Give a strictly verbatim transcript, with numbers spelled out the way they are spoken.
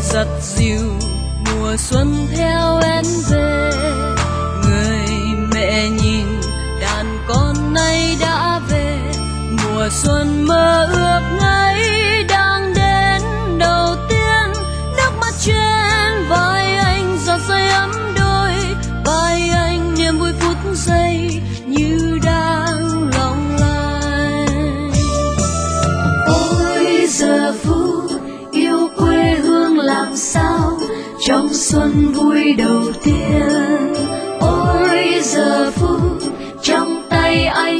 giặt dìu mùa xuân theo em về. Người mẹ nhìn đàn con nay đã về, mùa xuân mơ ước ngây đang đến đầu tiên. Nước mắt trên vai anh giọt rơi ấm đôi vai anh, niềm vui phút giây như đang long lanh. Ôi giờ phút yêu quê hương làm sao trong xuân vui đầu tiên. Ôi giờ phút trong tay anh